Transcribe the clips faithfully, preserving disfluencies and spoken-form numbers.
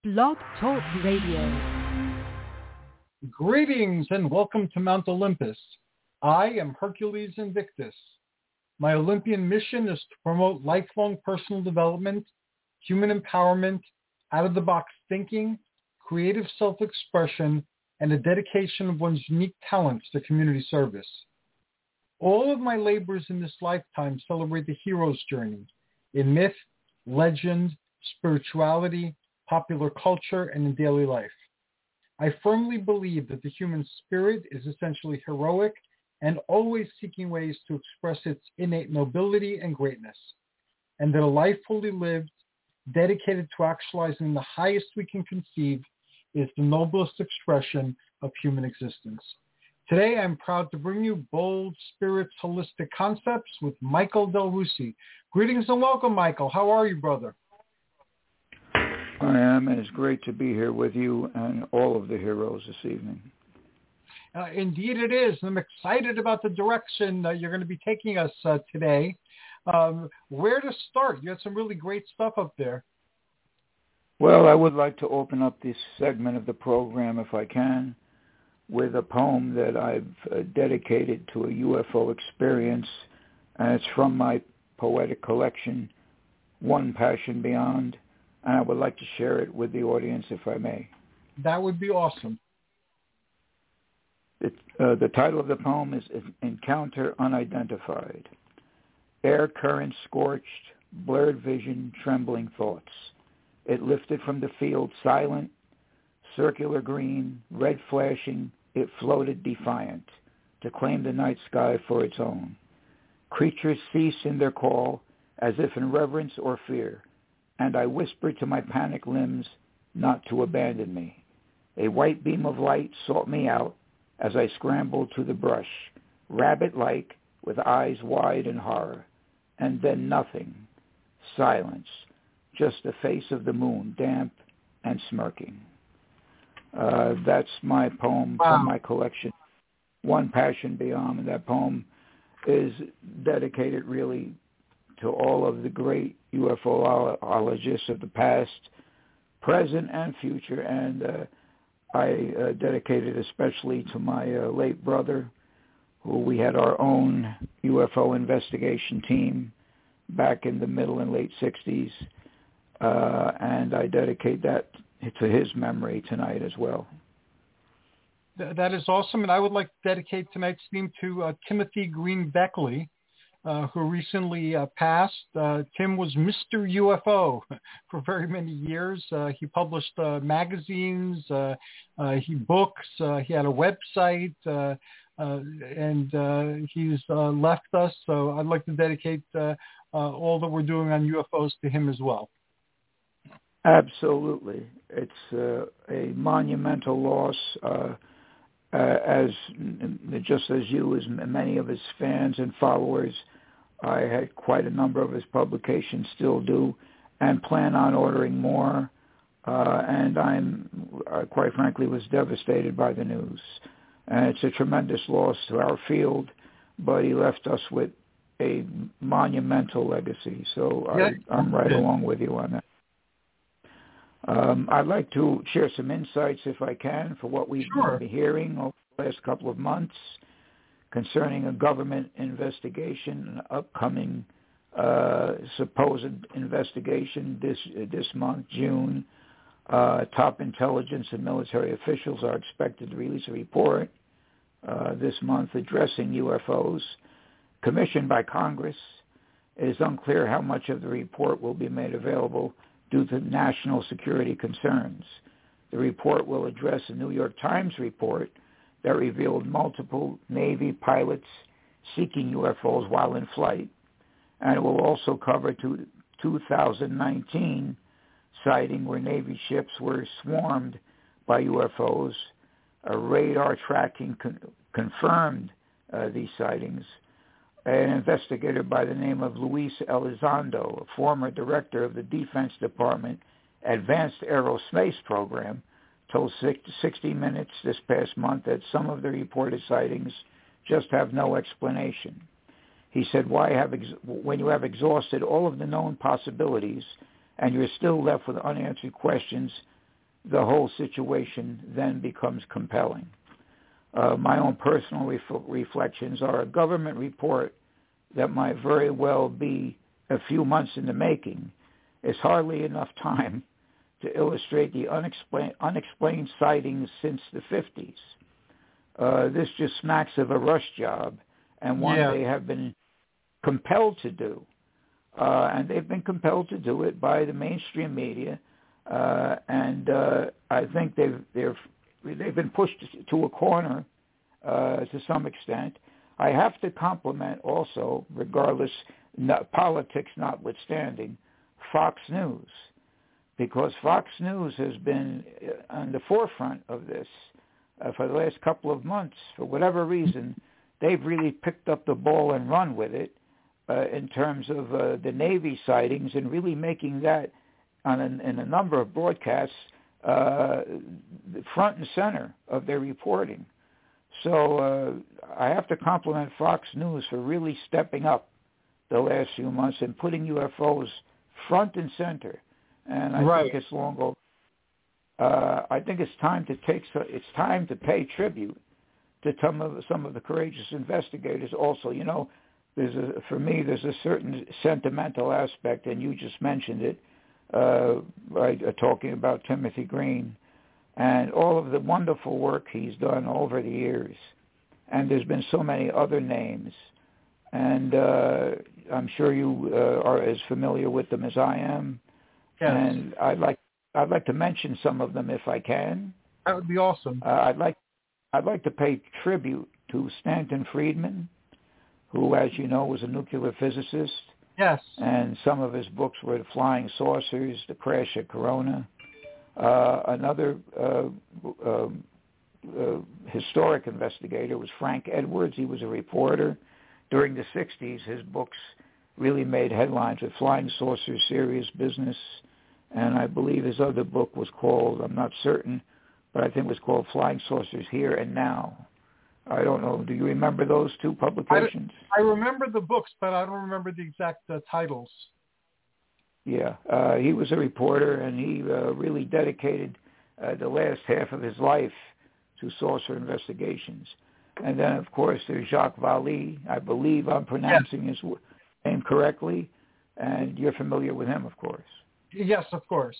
Blog Talk Radio. Greetings and welcome to Mount Olympus. I am Hercules Invictus. My Olympian mission is to promote lifelong personal development, human empowerment, out-of-the-box thinking, creative self-expression, and a dedication of one's unique talents to community service. All of my labors in this lifetime celebrate the hero's journey in myth, legend, spirituality, popular culture, and in daily life. I firmly believe that the human spirit is essentially heroic and always seeking ways to express its innate nobility and greatness, and that a life fully lived, dedicated to actualizing the highest we can conceive, is the noblest expression of human existence. Today, I'm proud to bring you Bold Spirits Holistic Concepts with Michael Del Rusi. Greetings and welcome, Michael. How are you, brother? I am, and it's great to be here with you and all of the heroes this evening. Uh, indeed it is. I'm excited about the direction uh, you're going to be taking us uh, today. Um, where to start? You had some really great stuff up there. Well, I would like to open up this segment of the program, if I can, with a poem that I've uh, dedicated to a U F O experience, and it's from my poetic collection, One Passion Beyond. And I would like to share it with the audience, if I may. That would be awesome. It, uh, the title of the poem is Encounter Unidentified. Air current scorched, blurred vision, trembling thoughts. It lifted from the field silent, circular green, red flashing. It floated defiant to claim the night sky for its own. Creatures ceased in their call as if in reverence or fear. And I whispered to my panicked limbs not to abandon me. A white beam of light sought me out as I scrambled to the brush, rabbit-like with eyes wide in horror. And then nothing, silence, just the face of the moon, damp and smirking. Uh, that's my poem Wow. from my collection, One Passion Beyond. And that poem is dedicated really to all of the great U F O ologists of the past, present, and future. And uh, I uh, dedicate it especially to my uh, late brother, who we had our own U F O investigation team back in the middle and late sixties. Uh, and I dedicate that to his memory tonight as well. Th- that is awesome. And I would like to dedicate tonight's theme to uh, Timothy Green Beckley, Uh, who recently uh, passed. Uh, Tim was Mister U F O for very many years. Uh, he published uh, magazines, uh, uh, he books, uh, he had a website, uh, uh, and uh, he's uh, left us. So I'd like to dedicate uh, uh, all that we're doing on U F Os to him as well. Absolutely. It's uh, a monumental loss. Uh, uh, as just as you, as many of his fans and followers, I had quite a number of his publications, still do, and plan on ordering more. Uh, and I'm, uh, quite frankly, was devastated by the news. And it's a tremendous loss to our field, but he left us with a monumental legacy. So Yeah. I, I'm right yeah. along with you on that. Um, I'd like to share some insights, if I can, for what we've Sure. been hearing over the last couple of months concerning a government investigation, an upcoming uh, supposed investigation this this month, June. Uh, top intelligence and military officials are expected to release a report uh, this month addressing U F Os commissioned by Congress. It is unclear how much of the report will be made available due to national security concerns. The report will address a New York Times report that revealed multiple Navy pilots seeking U F Os while in flight, and it will also cover two, two thousand nineteen sighting where Navy ships were swarmed by U F Os. A radar tracking con- confirmed uh, these sightings. An investigator by the name of Luis Elizondo, a former director of the Defense Department Advanced Aerospace Program, told sixty minutes this past month that some of the reported sightings just have no explanation. He said, "Why have ex- when you have exhausted all of the known possibilities and you're still left with unanswered questions, the whole situation then becomes compelling. Uh, my own personal ref- reflections are a government report that might very well be a few months in the making is hardly enough time to illustrate the unexplained, unexplained sightings since the fifties. Uh, this just smacks of a rush job, and one yeah. they have been compelled to do. Uh, and they've been compelled to do it by the mainstream media, uh, and uh, I think they've they've they've been pushed to a corner uh, to some extent. I have to compliment also, regardless, not, politics notwithstanding, Fox News, because Fox News has been on the forefront of this uh, for the last couple of months. For whatever reason, they've really picked up the ball and run with it uh, in terms of uh, the Navy sightings and really making that on an, in a number of broadcasts uh, front and center of their reporting. So uh, I have to compliment Fox News for really stepping up the last few months and putting U F Os front and center. And I right. think it's long over. Uh, I think it's time to take. It's time to pay tribute to some of some of the courageous investigators. Also, you know, there's a for me there's a certain sentimental aspect, and you just mentioned it, uh, right, uh, talking about Timothy Green and all of the wonderful work he's done over the years. And there's been so many other names, and uh, I'm sure you uh, are as familiar with them as I am. Yes. And I'd like I'd like to mention some of them if I can. That would be awesome. Uh, I'd like I'd like to pay tribute to Stanton Friedman, who, as you know, was a nuclear physicist. Yes. And some of his books were Flying Saucers, The Crash at Corona. Uh, another uh, uh, uh, historic investigator was Frank Edwards. He was a reporter. During the sixties, his books really made headlines with Flying Saucers, Serious Business, and I believe his other book was called, I'm not certain, but I think it was called Flying Saucers Here and Now. I don't know. Do you remember those two publications? I, I remember the books, but I don't remember the exact uh, titles. Yeah, uh, he was a reporter, and he uh, really dedicated uh, the last half of his life to saucer investigations. And then, of course, there's Jacques Vallée. I believe I'm pronouncing yes. his name correctly, and you're familiar with him, of course. Yes, of course.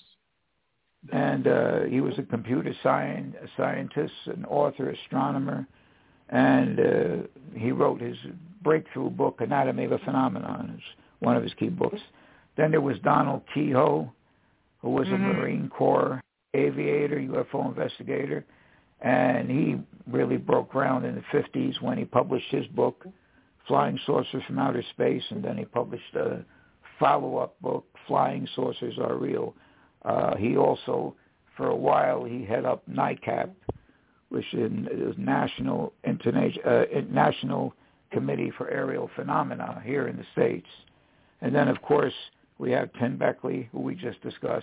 And uh, he was a computer science, a scientist, an author, astronomer, and uh, he wrote his breakthrough book, Anatomy of a Phenomenon, is one of his key books. Then there was Donald Keyhoe, who was mm-hmm. a Marine Corps aviator, U F O investigator, and he really broke ground in the fifties when he published his book, Flying Saucers from Outer Space, and then he published a follow-up book, Flying Saucers Are Real. Uh, he also, for a while, he head up NICAP, which is National Interna- uh, National Committee for Aerial Phenomena here in the States. And then, of course, we have Tim Beckley, who we just discussed.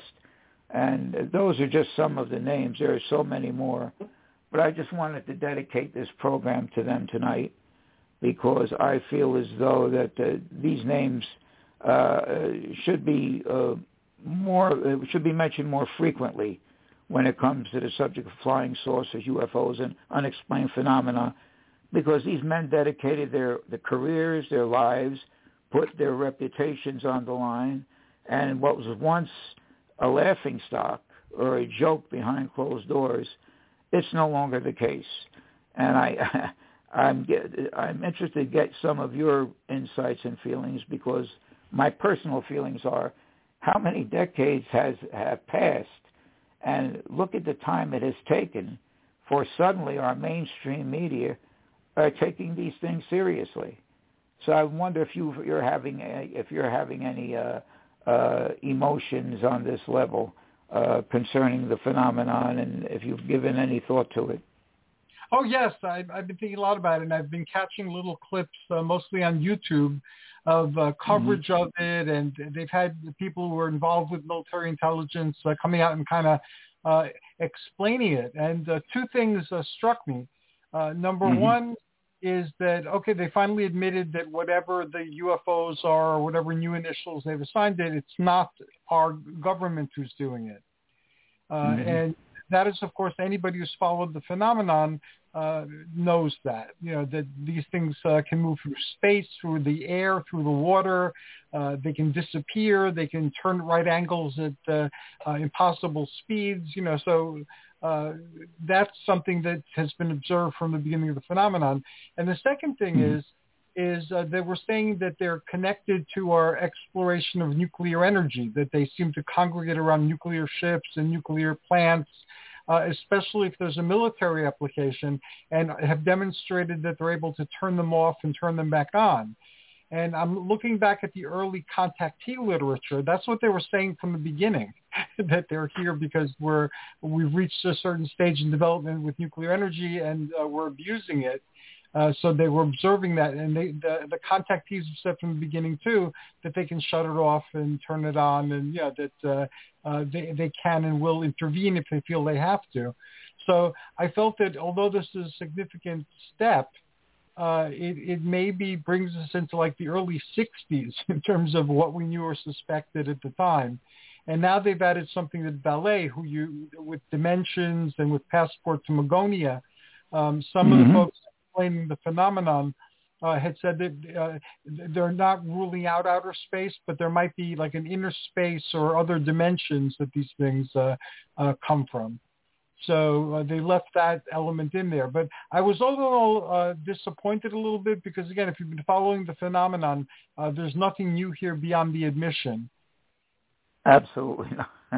And those are just some of the names. There are so many more. But I just wanted to dedicate this program to them tonight because I feel as though that uh, these names uh, should be uh, more uh, should be mentioned more frequently when it comes to the subject of flying saucers, U F Os, and unexplained phenomena, because these men dedicated their, their careers, their lives, put their reputations on the line, and what was once a laughingstock or a joke behind closed doors, it's no longer the case. And I, I'm, I'm interested to get some of your insights and feelings, because my personal feelings are, how many decades has have passed, and look at the time it has taken for suddenly our mainstream media are taking these things seriously. So I wonder if you you're having a, if you're having any uh, uh, emotions on this level uh, concerning the phenomenon, and if you've given any thought to it. Oh yes, I've, I've been thinking a lot about it, and I've been catching little clips, uh, mostly on YouTube, of uh, coverage mm-hmm. of it, and they've had people who are involved with military intelligence uh, coming out and kind of uh, explaining it. And uh, two things uh, struck me. Uh, number mm-hmm. one is that, okay, they finally admitted that whatever the U F Os are, or whatever new initials they've assigned it, it's not our government who's doing it. mm-hmm. and that is, of course, anybody who's followed the phenomenon uh, knows that, you know, that these things uh, can move through space, through the air, through the water. Uh, they can disappear. They can turn at right angles at uh, uh, impossible speeds, you know, so uh, that's something that has been observed from the beginning of the phenomenon. And the second thing mm-hmm. is, is uh, that we're saying that they're connected to our exploration of nuclear energy, that they seem to congregate around nuclear ships and nuclear plants, uh, especially if there's a military application, and have demonstrated that they're able to turn them off and turn them back on. And I'm looking back at the early contactee literature. That's what they were saying from the beginning, that they're here because we're, we've reached a certain stage in development with nuclear energy and uh, we're abusing it. Uh, so they were observing that, and they, the, the contactees have said from the beginning, too, that they can shut it off and turn it on, and, yeah, that uh, uh, they, they can and will intervene if they feel they have to. So I felt that although this is a significant step, uh, it, it maybe brings us into, like, the early sixties in terms of what we knew or suspected at the time. And now they've added something that Ballet, who you, with Dimensions and with Passport to Magonia, um, some mm-hmm. of the folks explaining the phenomenon uh, had said that uh, they're not ruling out outer space, but there might be like an inner space or other dimensions that these things uh, uh, come from. So uh, they left that element in there. But I was overall uh, disappointed a little bit because, again, if you've been following the phenomenon, uh, there's nothing new here beyond the admission. Absolutely not.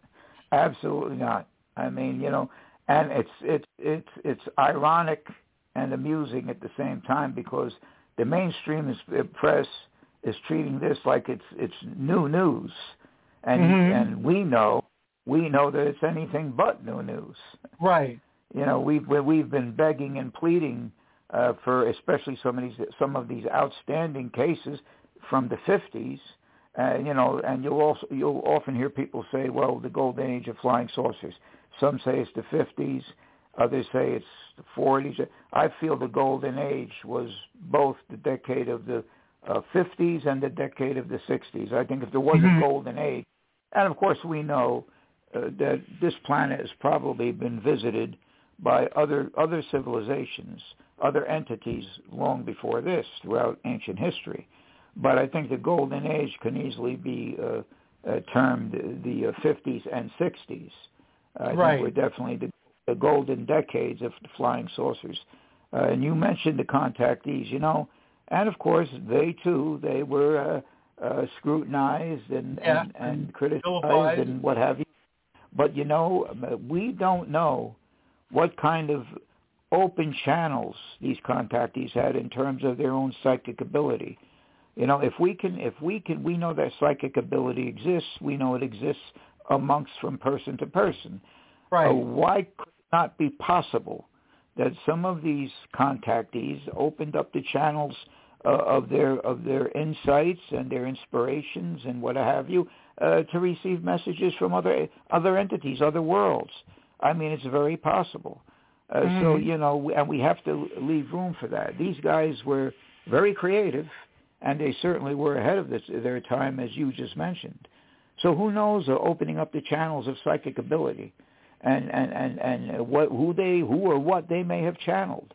Absolutely not. I mean, you know, and it's it's it's it's ironic and amusing at the same time because the mainstream is, press is treating this like it's it's new news, and mm-hmm. and we know we know that it's anything but new news. Right. You know, we've we've been begging and pleading uh, for especially some of these some of these outstanding cases from the fifties. Uh, you know, and you'll also you'll often hear people say, "Well, the golden age of flying saucers." Some say it's the fifties. Others say it's the forties. I feel the golden age was both the decade of the uh, fifties and the decade of the sixties. I think if there was mm-hmm. a golden age, and of course we know uh, that this planet has probably been visited by other other civilizations, other entities long before this throughout ancient history. But I think the golden age can easily be uh, uh, termed the uh, fifties and sixties. I right. think we're definitely the the golden decades of the flying saucers. Uh, and you mentioned the contactees, you know, and of course they too, they were uh, uh, scrutinized and, yeah. and, and criticized Vilified. and what have you. But, you know, we don't know what kind of open channels these contactees had in terms of their own psychic ability. You know, if we can, if we can, we know that psychic ability exists. We know it exists amongst from person to person. Right. Uh, why could it not be possible that some of these contactees opened up the channels uh, of their of their insights and their inspirations and what have you uh, to receive messages from other other entities, other worlds? I mean, it's very possible. Uh, mm-hmm. So you know, and we have to leave room for that. These guys were very creative, and they certainly were ahead of this, their time, as you just mentioned. So who knows? Uh, opening up the channels of psychic ability. And, and, and, and what who they who or what they may have channeled.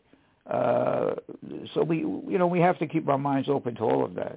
Uh, so we you know we have to keep our minds open to all of that.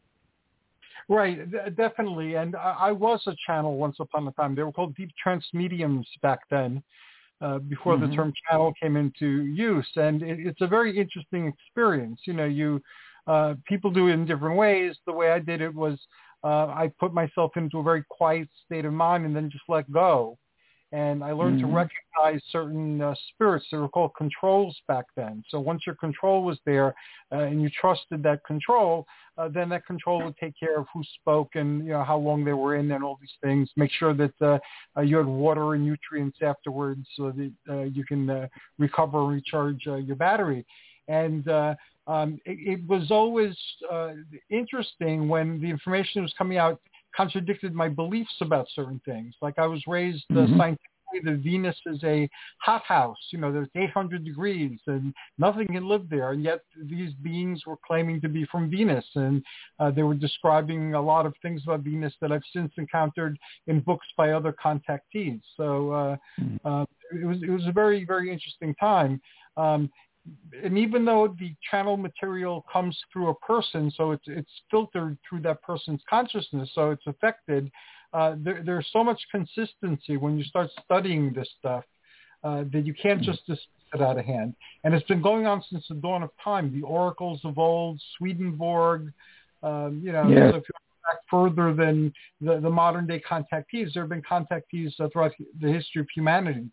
Right, definitely. And I, I was a channel once upon a time. They were called deep trance mediums back then, uh, before mm-hmm. the term channel came into use. And it, it's a very interesting experience. You know, you uh, people do it in different ways. The way I did it was uh, I put myself into a very quiet state of mind and then just let go. And I learned mm-hmm. to recognize certain uh, spirits that were called controls back then. So once your control was there uh, and you trusted that control, uh, then that control would take care of who spoke and you know how long they were in and all these things. Make sure that uh, uh, you had water and nutrients afterwards so that uh, you can uh, recover and recharge uh, your battery. And uh, um, it, it was always uh, interesting when the information that was coming out contradicted my beliefs about certain things. Like I was raised uh, mm-hmm. scientifically say that Venus is a hothouse. You know, there's eight hundred degrees and nothing can live there. And yet these beings were claiming to be from Venus. And uh, they were describing a lot of things about Venus that I've since encountered in books by other contactees. So uh, uh, it was it was a very, very interesting time. Um, and even though the channel material comes through a person, so it's it's filtered through that person's consciousness, so it's affected, uh, there, there's so much consistency when you start studying this stuff uh, that you can't just dismiss it out of hand. And it's been going on since the dawn of time. The oracles of old, Swedenborg, um, you know, yeah. so if you go back further than the, the modern day contactees, there have been contactees uh, throughout the history of humanity.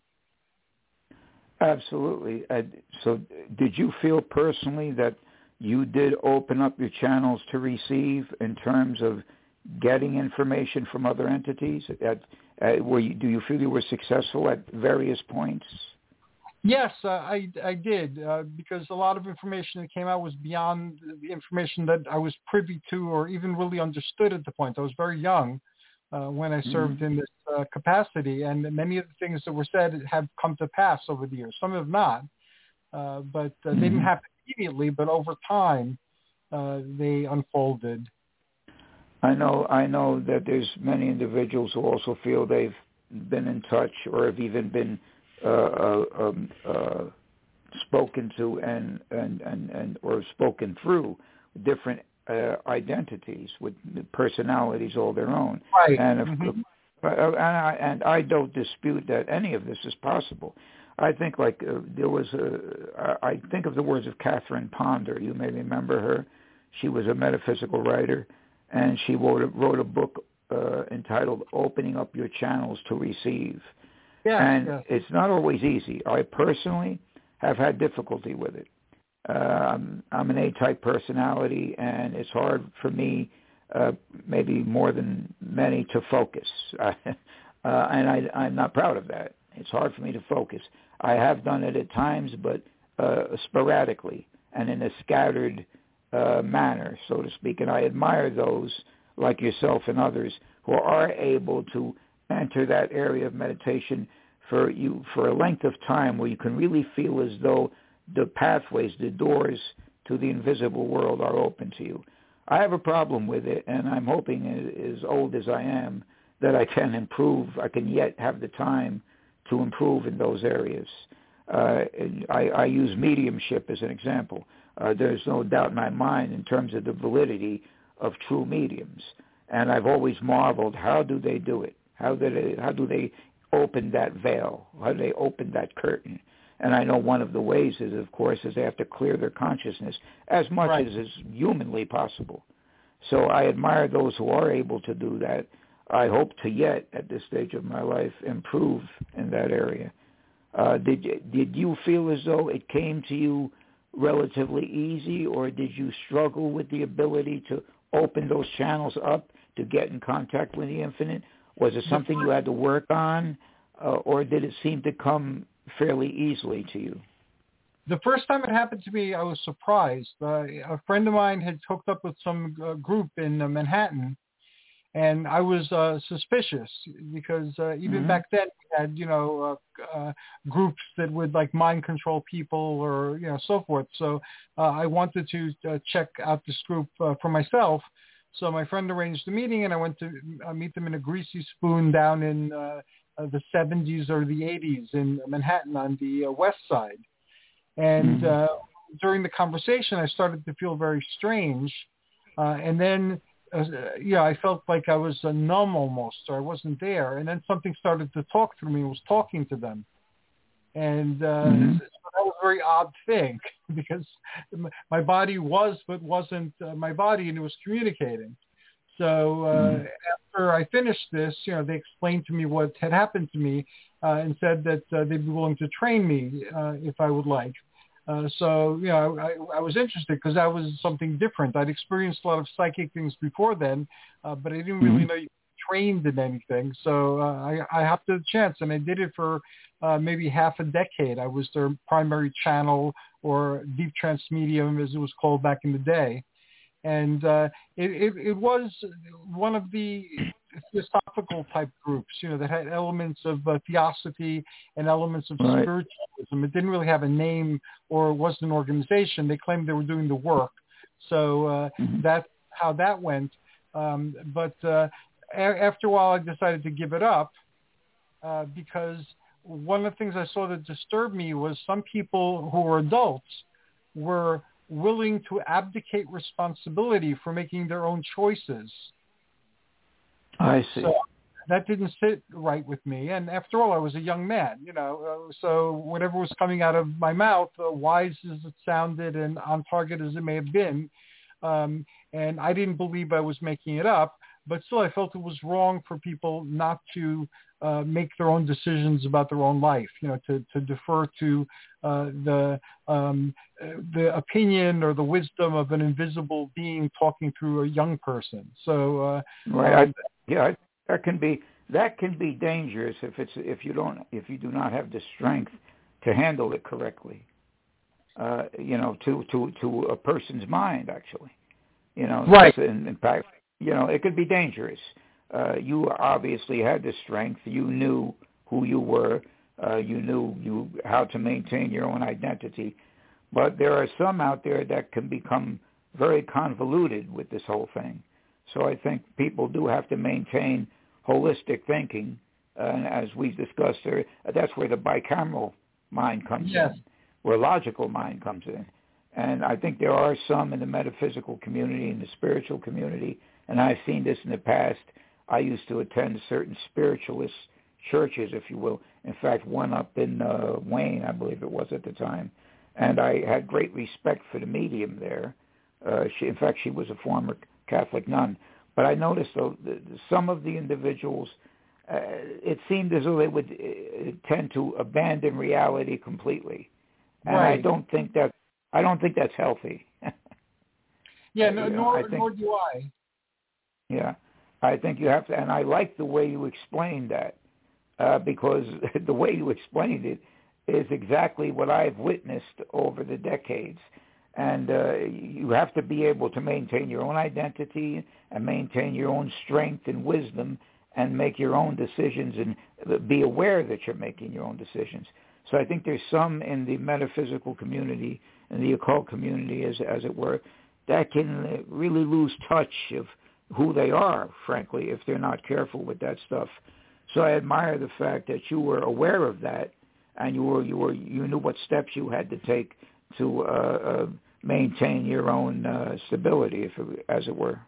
Absolutely. Uh, so did you feel personally that you did open up your channels to receive in terms of getting information from other entities? At, uh, were you, do you feel you were successful at various points? Yes, uh, I, I did, uh, because a lot of information that came out was beyond the information that I was privy to or even really understood at the point. I was very young uh, when I served mm-hmm. in this uh, capacity, and many of the things that were said have come to pass over the years. Some have not, uh, but uh, mm-hmm. they didn't happen immediately, but over time uh, they unfolded. I know I know that there's many individuals who also feel they've been in touch or have even been uh, uh, um, uh, spoken to and, and, and, and or spoken through different uh, identities with personalities all their own. Right. And, if, mm-hmm. and, I, and I don't dispute that any of this is possible. I think like uh, there was a, I think of the words of Catherine Ponder. You may remember her. She was a metaphysical writer, and she wrote a, wrote a book uh, entitled Opening Up Your Channels to Receive. Yeah, and yeah. It's not always easy. I personally have had difficulty with it. Um, I'm an A-type personality, and it's hard for me, uh, maybe more than many, to focus. uh, and I, I'm not proud of that. It's hard for me to focus. I have done it at times, but uh, sporadically and in a scattered uh, manner, so to speak. And I admire those like yourself and others who are able to enter that area of meditation for you for a length of time where you can really feel as though the pathways, the doors to the invisible world are open to you. I have a problem with it, and I'm hoping, as old as I am, that I can improve. I can yet have the time to improve in those areas. Uh, I, I use mediumship as an example. Uh, there's no doubt in my mind in terms of the validity of true mediums. And I've always marveled, how do they do it? How do they, how do they open that veil? How do they open that curtain? And I know one of the ways is, of course, is they have to clear their consciousness as much right. as is humanly possible. So I admire those who are able to do that. I hope to yet, at this stage of my life, improve in that area. Uh, did did you feel as though it came to you relatively easy, or did you struggle with the ability to open those channels up to get in contact with the infinite? Was it something you had to work on, uh, or did it seem to come fairly easily to you? The first time it happened to me, I was surprised. Uh, a friend of mine had hooked up with some uh, group in uh, Manhattan, and I was uh, suspicious because uh, even mm-hmm. back then we had, you know, uh, uh, groups that would like mind control people or, you know, so forth. So uh, I wanted to uh, check out this group uh, for myself. So my friend arranged a meeting, and I went to uh, meet them in a Greasy Spoon down in uh, uh, the seventies or the eighties in Manhattan on the uh, west side. And uh, during the conversation, I started to feel very strange. Uh, and then, uh, yeah, I felt like I was uh, numb almost, or I wasn't there. And then something started to talk through me and was talking to them. And uh, mm-hmm. so that was a very odd thing because my body was but wasn't uh, my body, and it was communicating. So uh, mm-hmm. after I finished this, you know, they explained to me what had happened to me uh, and said that uh, they'd be willing to train me uh, if I would like. Uh, so, you know, I, I was interested because that was something different. I'd experienced a lot of psychic things before then, uh, but I didn't really mm-hmm. know you trained in anything. So uh, I, I hopped at the chance, and I did it for uh, maybe half a decade. I was their primary channel, or deep trance medium, as it was called back in the day. And uh, it, it, it was one of the philosophical type groups, you know, that had elements of uh, theosophy and elements of Right. spiritualism. It didn't really have a name or it wasn't an organization. They claimed they were doing the work. So uh, Mm-hmm. that's how that went. Um, but uh, a- after a while, I decided to give it up uh, because one of the things I saw that disturbed me was some people who were adults were willing to abdicate responsibility for making their own choices. I see. So that didn't sit right with me. And after all, I was a young man, you know, uh, so whatever was coming out of my mouth, uh, wise as it sounded and on target as it may have been, um, and I didn't believe I was making it up, but still I felt it was wrong for people not to uh, make their own decisions about their own life, you know, to, to defer to uh, the um, the opinion or the wisdom of an invisible being talking through a young person. So, uh, Right. um, I, yeah, I, that can be that can be dangerous if it's if you don't if you do not have the strength to handle it correctly. Uh, you know, to, to, to a person's mind, actually. You know, right. In, in fact, you know, it could be dangerous. Uh, you obviously had the strength. You knew who you were. Uh, you knew you how to maintain your own identity. But there are some out there that can become very convoluted with this whole thing. So I think people do have to maintain holistic thinking. Uh, and as we discussed there, that's where the bicameral mind comes Yes. in, where logical mind comes in. And I think there are some in the metaphysical community, in the spiritual community, and I've seen this in the past. I used to attend certain spiritualist churches, if you will. In fact, one up in uh, Wayne, I believe it was at the time. And I had great respect for the medium there. Uh, she, in fact, she was a former Catholic nun. But I noticed, though, the, some of the individuals, uh, it seemed as though they would uh, tend to abandon reality completely. And Right. I don't think that I don't think that's healthy. Yeah, no, You know, nor, I think, nor do I. Yeah, I think you have to, and I like the way you explained that, uh, because the way you explained it is exactly what I've witnessed over the decades. And uh, you have to be able to maintain your own identity and maintain your own strength and wisdom and make your own decisions and be aware that you're making your own decisions. So I think there's some in the metaphysical community and the occult community, as as it were, that can really lose touch of who they are, frankly, if they're not careful with that stuff. So I admire the fact that you were aware of that, and you were you were you knew what steps you had to take to uh, uh, maintain your own uh, stability, if it, as it were.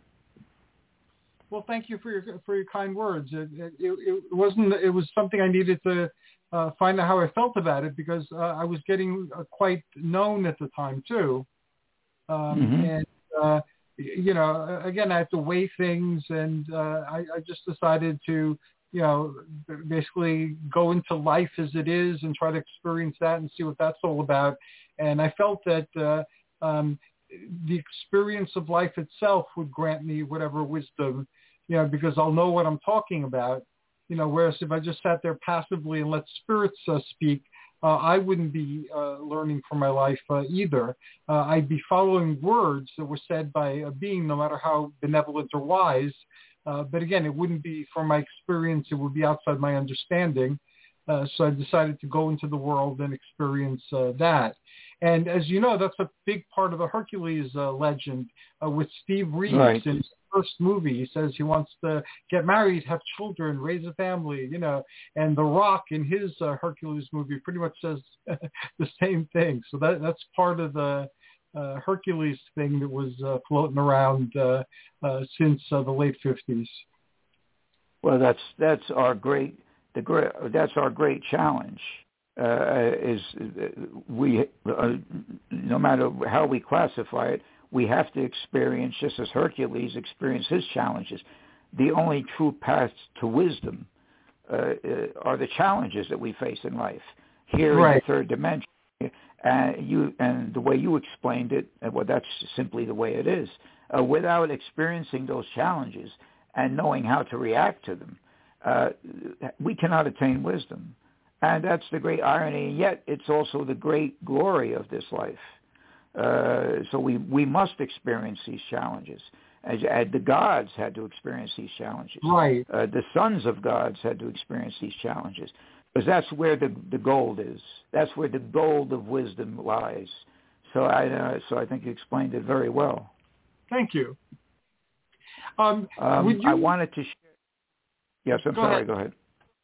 Well, thank you for your for your kind words. It, it, it wasn't. It was something I needed to uh, find out how I felt about it because uh, I was getting uh, quite known at the time too, um, Mm-hmm. and uh, you know, again, I have to weigh things, and uh, I, I just decided to, you know, basically go into life as it is and try to experience that and see what that's all about. And I felt that. Uh, um, the experience of life itself would grant me whatever wisdom, you know, because I'll know what I'm talking about, you know, whereas if I just sat there passively and let spirits uh, speak, uh, I wouldn't be uh, learning from my life uh, either. Uh, I'd be following words that were said by a being, no matter how benevolent or wise. Uh, but again, it wouldn't be from my experience. It would be outside my understanding. Uh, so I decided to go into the world and experience uh, that. And as you know, that's a big part of the Hercules uh, legend uh, with Steve Reeves Right. in his first movie. He says he wants to get married, have children, raise a family, you know. And The Rock in his uh, Hercules movie pretty much says the same thing. So that that's part of the uh, Hercules thing that was uh, floating around uh, uh, since uh, the late fifties. Well, that's that's our great the great that's our great challenge. Uh, is uh, we uh, no matter how we classify it, we have to experience, just as Hercules experienced his challenges. The only true paths to wisdom uh, uh, are the challenges that we face in life here Right. in the third dimension. And you and the way you explained it, well, that's simply the way it is. Uh, without experiencing those challenges and knowing how to react to them, uh, we cannot attain wisdom. And that's the great irony, and yet it's also the great glory of this life. Uh, so we, we must experience these challenges. As, as the gods had to experience these challenges. Right. Uh, the sons of gods had to experience these challenges. Because that's where the, the gold is. That's where the gold of wisdom lies. So I uh, so I think you explained it very well. Thank you. Um, um, would you... I wanted to share... Yes, I'm go sorry. ahead. Go ahead.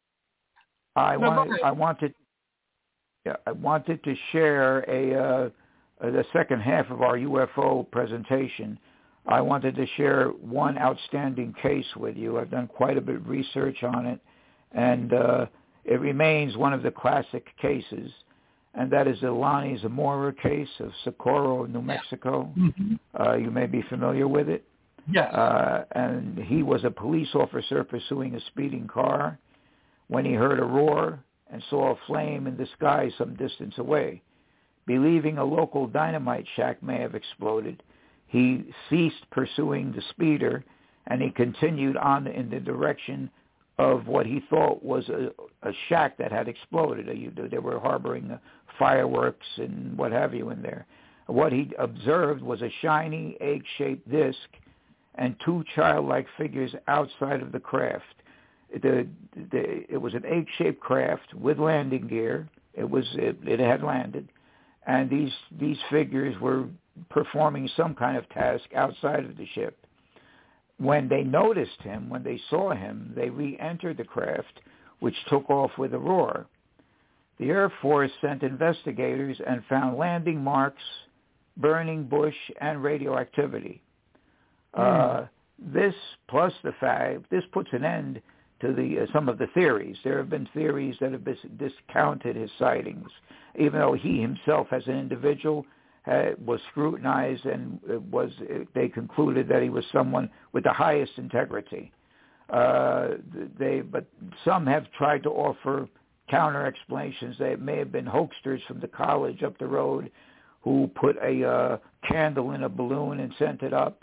I no, wanted. go ahead. I wanted. Yeah, I wanted to share a uh, the second half of our U F O presentation. I wanted to share one outstanding case with you. I've done quite a bit of research on it, and uh, it remains one of the classic cases, and that is the Lonnie Zamora case of Socorro, New Mexico. Mm-hmm. Uh, you may be familiar with it. Yes. Uh, and he was a police officer pursuing a speeding car when he heard a roar and saw a flame in the sky some distance away. Believing a local dynamite shack may have exploded, he ceased pursuing the speeder, and he continued on in the direction of what he thought was a, a shack that had exploded. They were harboring fireworks and what have you in there. What he observed was a shiny egg-shaped disc and two childlike figures outside of the craft. The, the, it was an egg-shaped craft with landing gear. It was it, it had landed, and these these figures were performing some kind of task outside of the ship. When they noticed him, when they saw him, they re-entered the craft, which took off with a roar. The Air Force sent investigators and found landing marks, burning bush, and radioactivity. Mm. Uh, this, plus the fact, this puts an end to the uh, some of the theories. There have been theories that have discounted his sightings, even though he himself, as an individual, uh, was scrutinized and was. Uh, they concluded that he was someone with the highest integrity. Uh, they, but some have tried to offer counter explanations. They may have been hoaxsters from the college up the road who put a uh, candle in a balloon and sent it up.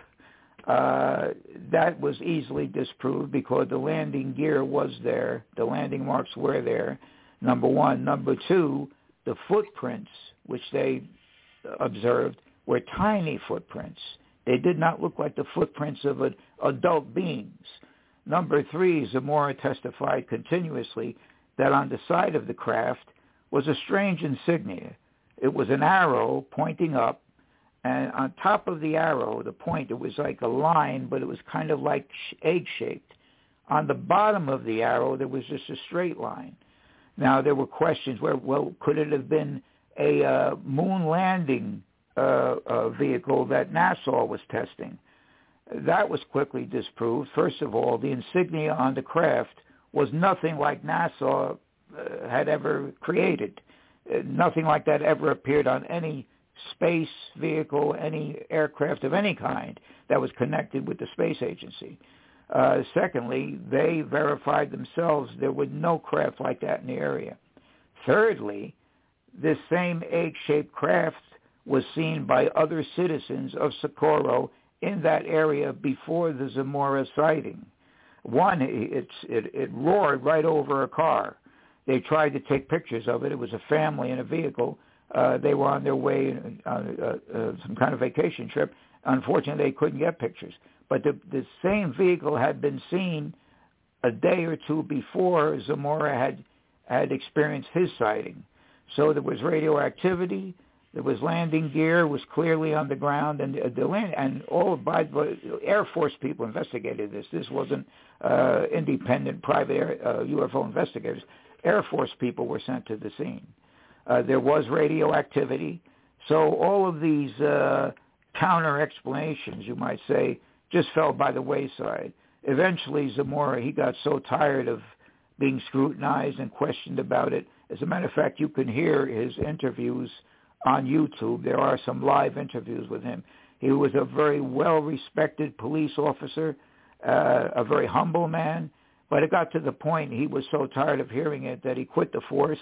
Uh, that was easily disproved because the landing gear was there. The landing marks were there, number one. Number two, the footprints, which they observed, were tiny footprints. They did not look like the footprints of an adult beings. Number three, Zamora testified continuously that on the side of the craft was a strange insignia. It was an arrow pointing up, and on top of the arrow, the point, it was like a line, but it was kind of like egg-shaped. On the bottom of the arrow, there was just a straight line. Now, there were questions where, well, could it have been a uh, moon landing uh, uh, vehicle that NASA was testing? That was quickly disproved. First of all, the insignia on the craft was nothing like NASA uh, had ever created. Uh, nothing like that ever appeared on any space vehicle, any aircraft of any kind that was connected with the space agency. Uh, secondly, they verified themselves there were no craft like that in the area. Thirdly, this same egg-shaped craft was seen by other citizens of Socorro in that area before the Zamora sighting. One, it's, it, it roared right over a car. They tried to take pictures of it. It was a family in a vehicle. Uh, they were on their way on uh, uh, some kind of vacation trip. Unfortunately, they couldn't get pictures. But the, the same vehicle had been seen a day or two before Zamora had had experienced his sighting. So there was radioactivity. There was landing gear. Was clearly on the ground, and uh, the land and all by the Air Force people investigated this. This wasn't uh, independent private air, uh, U F O investigators. Air Force people were sent to the scene. Uh, there was radioactivity. So all of these uh, counter explanations, you might say, just fell by the wayside. Eventually, Zamora, he got so tired of being scrutinized and questioned about it. As a matter of fact, you can hear his interviews on YouTube. There are some live interviews with him. He was a very well-respected police officer, uh, a very humble man, but it got to the point he was so tired of hearing it that he quit the force,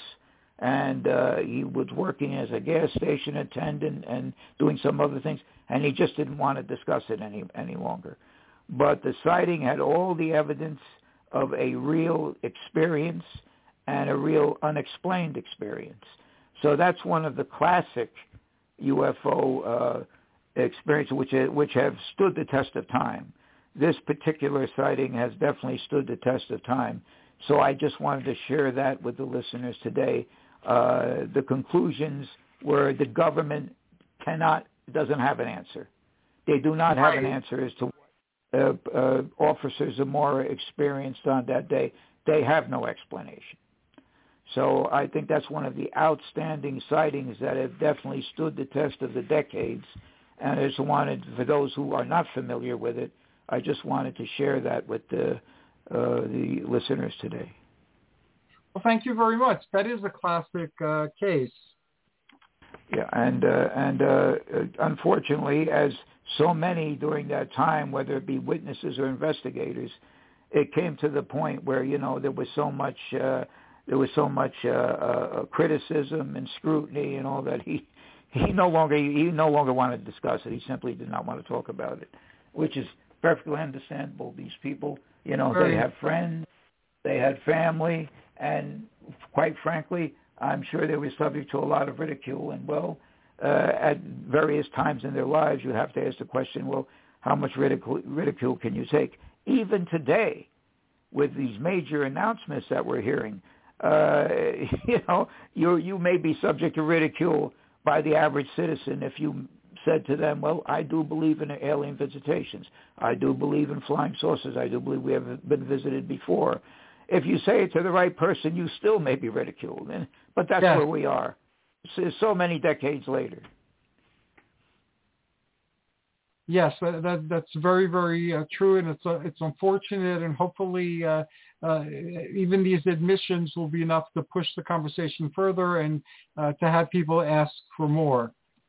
and uh, he was working as a gas station attendant and doing some other things, and he just didn't want to discuss it any any longer. But the sighting had all the evidence of a real experience and a real unexplained experience. So that's one of the classic U F O uh, experiences which which have stood the test of time. This particular sighting has definitely stood the test of time. So I just wanted to share that with the listeners today. Uh, the conclusions were the government cannot, doesn't have an answer. They do not have an answer as to what uh, uh, Officer Zamora experienced on that day. They have no explanation. So I think that's one of the outstanding sightings that have definitely stood the test of the decades. And I just wanted, for those who are not familiar with it, I just wanted to share that with the, uh, the listeners today. Well, thank you very much. That is a classic uh, case. Yeah, and uh, and uh, unfortunately, as so many during that time, whether it be witnesses or investigators, it came to the point where, you know, there was so much uh, there was so much uh, uh, criticism and scrutiny and all that he he no longer he no longer wanted to discuss it. He simply did not want to talk about it, which is perfectly understandable. These people, you know, Right. they have friends, they had family, and quite frankly, I'm sure they were subject to a lot of ridicule. And, well, uh, at various times in their lives, you have to ask the question, well, how much ridicule, ridicule can you take? Even today, with these major announcements that we're hearing, uh, you know, you you may be subject to ridicule by the average citizen if you said to them, well, I do believe in alien visitations. I do believe in flying saucers. I do believe we have been visited before. If you say it to the right person, you still may be ridiculed. And, but that's yes. where we are so, so many decades later. Yes, that, that that's very, very uh, true, and it's uh, it's unfortunate, and hopefully uh, uh, even these admissions will be enough to push the conversation further and uh, to have people ask for more.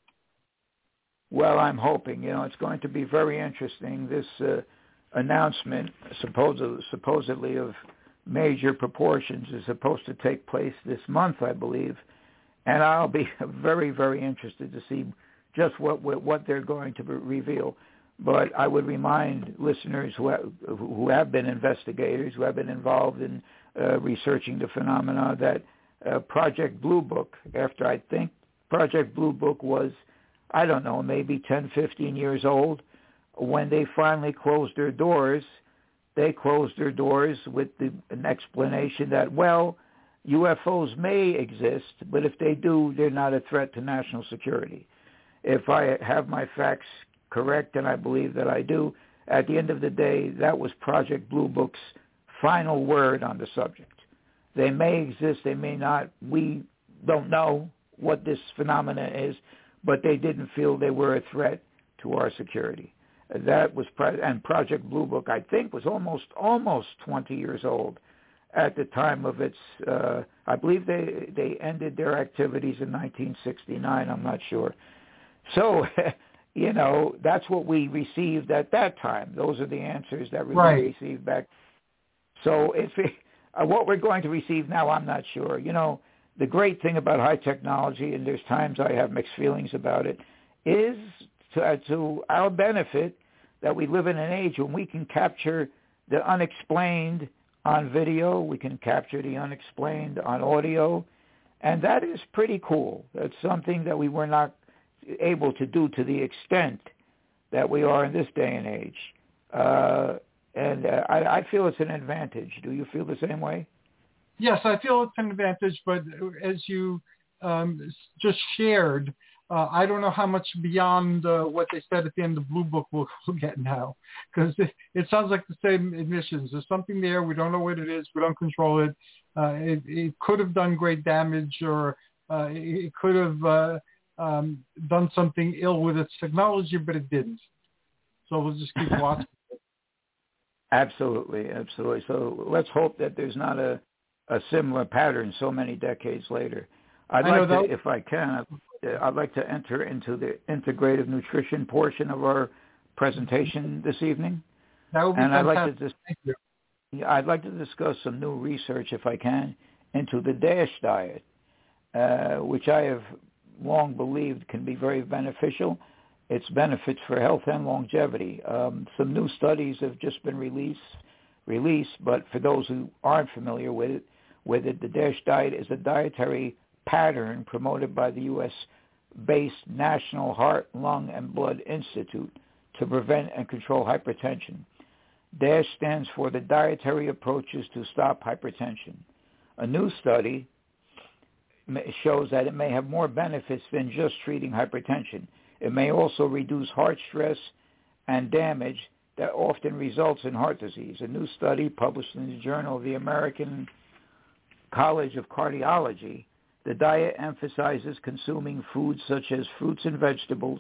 Well, I'm hoping. You know, it's going to be very interesting. This uh, announcement, supposedly, supposedly of major proportions, is supposed to take place this month, I believe, and I'll be very, very interested to see just what what they're going to reveal. But I would remind listeners who have, who have been investigators, who have been involved in uh, researching the phenomena, that uh, Project Blue Book, after I think Project Blue Book was, I don't know, maybe ten, fifteen years old, when they finally closed their doors, they closed their doors with the, an explanation that, well, U F Os may exist, but if they do, they're not a threat to national security. If I have my facts correct, and I believe that I do, at the end of the day, that was Project Blue Book's final word on the subject. They may exist, they may not. We don't know what this phenomena is, but they didn't feel they were a threat to our security. That was, and Project Blue Book, I think, was almost almost twenty years old at the time of its. Uh, I believe they they ended their activities in nineteen sixty-nine. I'm not sure. So, you know, that's what we received at that time. Those are the answers that we right. received back. So, if it, uh, what we're going to receive now, I'm not sure. You know, the great thing about high technology, and there's times I have mixed feelings about it, is to, uh, to our benefit that we live in an age when we can capture the unexplained on video, we can capture the unexplained on audio, and that is pretty cool. That's something that we were not able to do to the extent that we are in this day and age. Uh, and uh, I, I feel it's an advantage. Do you feel the same way? Yes, I feel it's an advantage, but as you um, just shared, uh, I don't know how much beyond uh, what they said at the end of Blue Book we'll, we'll get now, because it, it sounds like the same admissions. There's something there. We don't know what it is. We don't control it. Uh, it, it could have done great damage, or uh, it could have uh, um, done something ill with its technology, but it didn't. So we'll just keep watching. Absolutely, absolutely. So let's hope that there's not a, a similar pattern so many decades later. I'd I like know to, that, if I can, I'd like to enter into the integrative nutrition portion of our presentation this evening. that would be and fantastic. I'd like to dis- Thank you. I'd like to discuss some new research, if I can, into the DASH diet, uh, which I have long believed can be very beneficial. Its benefits for health and longevity. Um, some new studies have just been released, released, but for those who aren't familiar with it, with it, the DASH diet is a dietary pattern promoted by the U S National Heart, Lung, and Blood Institute to prevent and control hypertension. DASH stands for the Dietary Approaches to Stop Hypertension. A new study shows that it may have more benefits than just treating hypertension. It may also reduce heart stress and damage that often results in heart disease. A new study published in the Journal of the American College of Cardiology, the diet emphasizes consuming foods such as fruits and vegetables,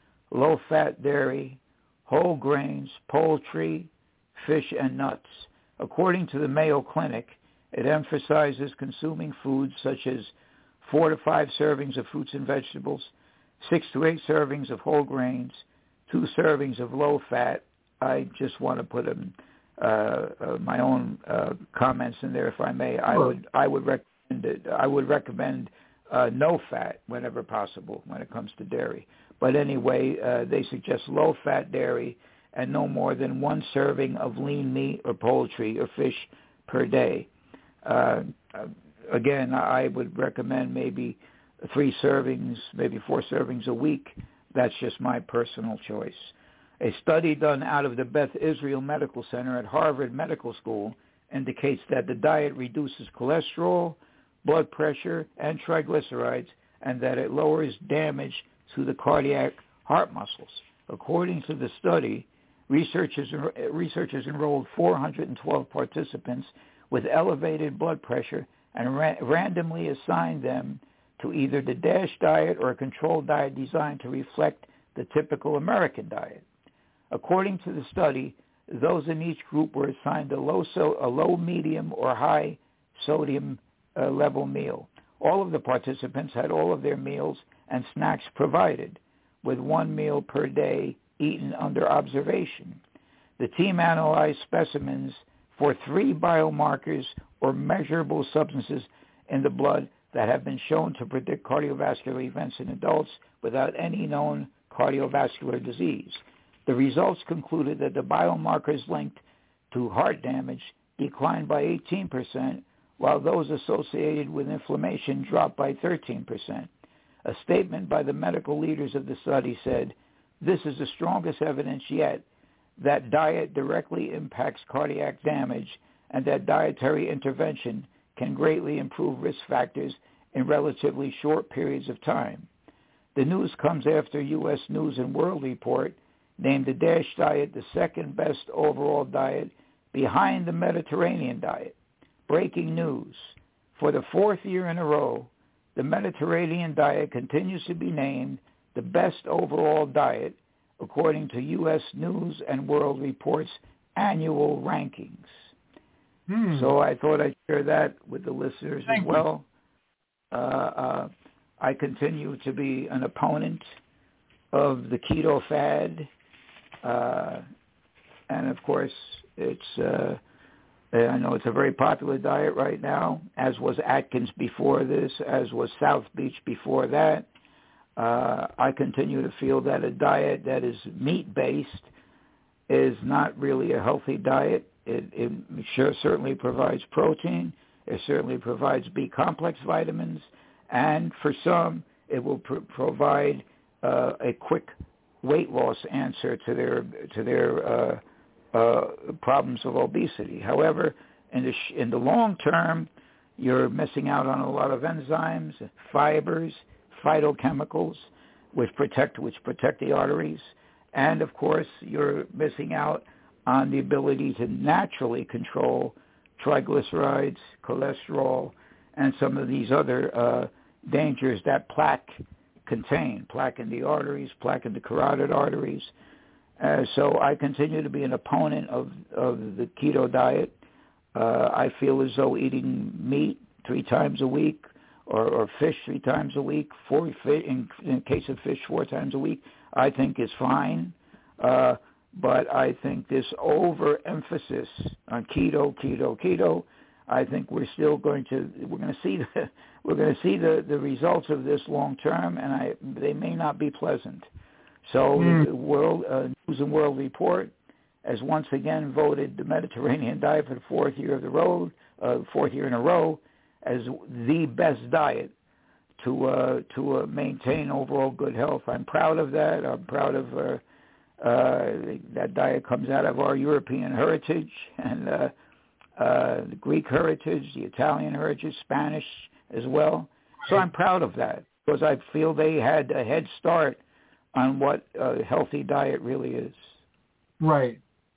low-fat dairy, whole grains, poultry, fish, and nuts. According to the Mayo Clinic, it emphasizes consuming foods such as four to five servings of fruits and vegetables, six to eight servings of whole grains, two servings of low-fat. I just want to put in, uh, uh, my own uh, comments in there, if I may. Sure. I would I would recommend it. I would recommend uh, no fat whenever possible when it comes to dairy. But anyway, uh, they suggest low-fat dairy and no more than one serving of lean meat or poultry or fish per day. Uh, again, I would recommend maybe three servings, maybe four servings a week. That's just my personal choice. A study done out of the Beth Israel Medical Center at Harvard Medical School indicates that the diet reduces cholesterol, blood pressure, and triglycerides, and that it lowers damage to the cardiac heart muscles. According to the study, researchers, researchers enrolled four hundred twelve participants with elevated blood pressure and ra- randomly assigned them to either the DASH diet or a controlled diet designed to reflect the typical American diet. According to the study, those in each group were assigned a low, so, a low medium, or high sodium uh, level meal. All of the participants had all of their meals and snacks provided, with one meal per day eaten under observation. The team analyzed specimens for three biomarkers or measurable substances in the blood that have been shown to predict cardiovascular events in adults without any known cardiovascular disease. The results concluded that the biomarkers linked to heart damage declined by eighteen percent, while those associated with inflammation dropped by thirteen percent. A statement by the medical leaders of the study said, "This is the strongest evidence yet that diet directly impacts cardiac damage and that dietary intervention can greatly improve risk factors in relatively short periods of time." The news comes after U S News and World Report named the DASH diet the second best overall diet behind the Mediterranean diet. Breaking news. For the fourth year in a row, the Mediterranean diet continues to be named the best overall diet according to U S News and World Report's annual rankings. Hmm. So I thought I'd share that with the listeners Thank as well. Uh, uh, I continue to be an opponent of the keto fad. Uh, and, of course, it's uh, I know it's a very popular diet right now, as was Atkins before this, as was South Beach before that. Uh, I continue to feel that a diet that is meat-based is not really a healthy diet. It, it sure certainly provides protein. It certainly provides B-complex vitamins. And for some, it will pr- provide uh, a quick weight loss answer to their to their uh, uh, problems of obesity. However, in the, sh- in the long term, you're missing out on a lot of enzymes, fibers, phytochemicals, which protect which protect the arteries, and of course, you're missing out on the ability to naturally control triglycerides, cholesterol, and some of these other uh, dangers that plaque contain, plaque in the arteries, plaque in the carotid arteries. Uh, so I continue to be an opponent of, of the keto diet. Uh, I feel as though eating meat three times a week or, or fish three times a week, four, in, in case of fish four times a week, I think is fine. Uh, but I think this overemphasis on keto, keto, keto, I think we're still going to we're going to see the we're going to see the, the results of this long term, and I they may not be pleasant. So mm. the World uh, News and World Report has once again voted the Mediterranean diet for the fourth year of the road, uh, fourth year in a row, as the best diet to uh, to uh, maintain overall good health. I'm proud of that. I'm proud of uh, uh, that diet comes out of our European heritage and uh, uh, the Greek heritage, the Italian heritage, Spanish as well. So I'm proud of that because I feel they had a head start on what a healthy diet really is. Right.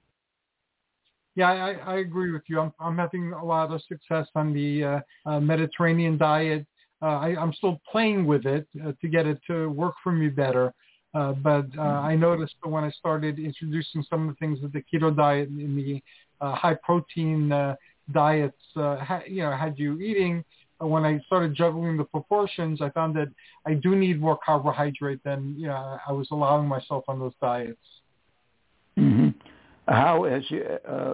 Yeah, I, I agree with you. I'm, I'm having a lot of success on the uh, uh, Mediterranean diet. Uh, I, I'm still playing with it uh, to get it to work for me better. Uh, but uh, I noticed that when I started introducing some of the things with the keto diet in the uh, high-protein uh, diets, uh, ha- you know, had you eating, uh, when I started juggling the proportions, I found that I do need more carbohydrate than, you know, I was allowing myself on those diets. Mm-hmm. How has you, uh,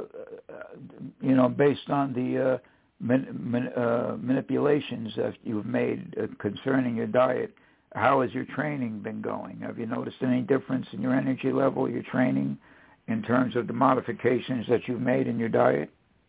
you know, based on the uh, man, man, uh, manipulations that you've made uh, concerning your diet, how has your training been going? Have you noticed any difference in your energy level, your training, in terms of the modifications that you've made in your diet?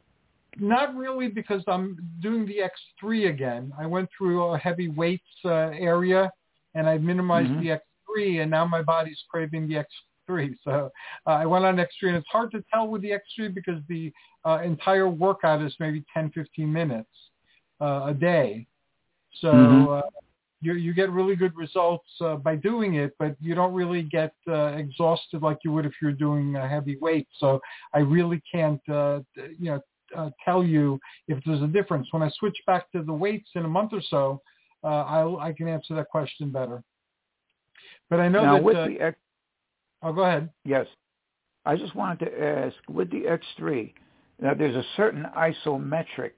Not really, because I'm doing the X three again. I went through a heavy weights uh, area, and I minimized mm-hmm. the X three, and now my body's craving the X three. So uh, I went on X three, and it's hard to tell with the X three because the uh, entire workout is maybe ten, fifteen minutes uh, a day. So mm-hmm. uh, you, you get really good results uh, by doing it, but you don't really get uh, exhausted like you would if you're doing uh, heavy weight. So I really can't, uh, you know, uh, tell you if there's a difference. When I switch back to the weights in a month or so, uh, I'll, I can answer that question better. But I know now, that... With uh, the X- oh, go ahead. Yes. I just wanted to ask, with the X three, now there's a certain isometric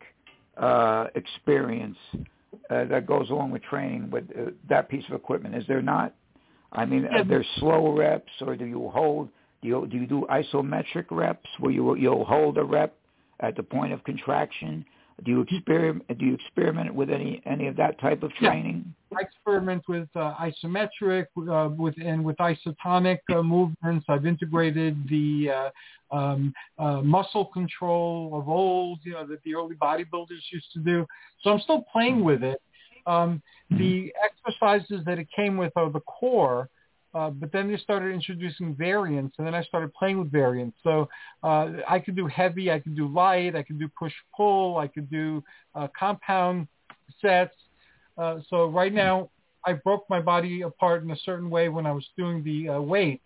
uh, experience uh, that goes along with training with uh, that piece of equipment. Is there not? I mean, yeah. are there slow reps, or do you hold? Do you do you do isometric reps where you you'll hold a rep at the point of contraction? Do you experiment? Do you experiment with any any of that type of training? Yeah. I experiment with uh, isometric, uh, with and with isotonic uh, movements. I've integrated the uh, um, uh, muscle control of old, you know, that the early bodybuilders used to do. So I'm still playing with it. Um, mm-hmm. The exercises that it came with are the core. Uh, but then they started introducing variants, and then I started playing with variants. So uh, I could do heavy, I could do light, I could do push-pull, I could do uh, compound sets. Uh, so right now, I broke my body apart in a certain way when I was doing the uh, weights.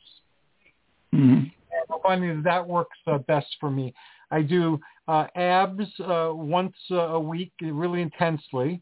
Mm-hmm. And I'm finding that that works uh, best for me. I do uh, abs uh, once uh, a week, really intensely.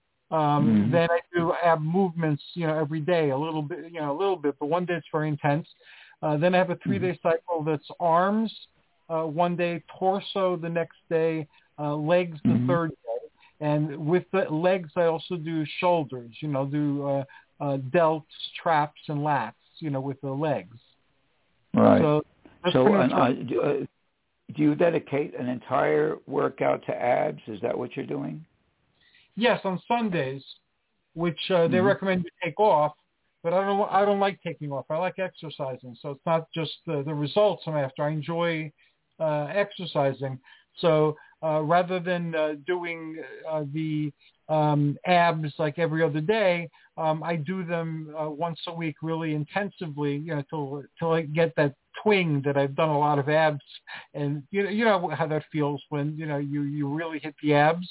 Um, mm-hmm. Then I do ab movements, you know, every day, a little bit, you know, a little bit, but one day it's very intense. Uh, then I have a three-day mm-hmm. cycle that's arms, uh, one day torso, the next day uh, legs, the mm-hmm. third day. And with the legs, I also do shoulders, you know, do uh, uh, delts, traps, and lats, you know, with the legs. Right. So, so and, uh, do, uh, do you dedicate an entire workout to abs? Is that what you're doing? Yes, on Sundays, which uh, they mm-hmm. recommend you take off, but I don't. I don't like taking off. I like exercising, so it's not just the, the results I'm after. I enjoy uh, exercising. So uh, rather than uh, doing uh, the um, abs like every other day, um, I do them uh, once a week, really intensively, you know, till till I get that twing that I've done a lot of abs, and you know, you know how that feels when you know you, you really hit the abs.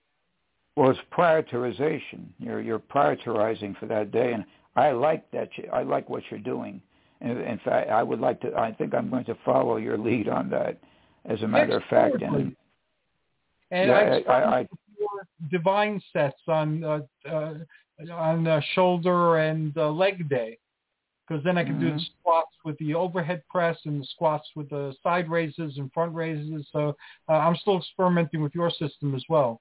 Well, it's prioritization. You're you're prioritizing for that day, and I like that. You, I like what you're doing. And in fact, I would like to. I think I'm going to follow your lead on that. As a matter of fact, and, and yeah, I, I, I divine sets on uh, uh, on uh, shoulder and uh, leg day, because then I can mm-hmm. do the squats with the overhead press and the squats with the side raises and front raises. So uh, I'm still experimenting with your system as well.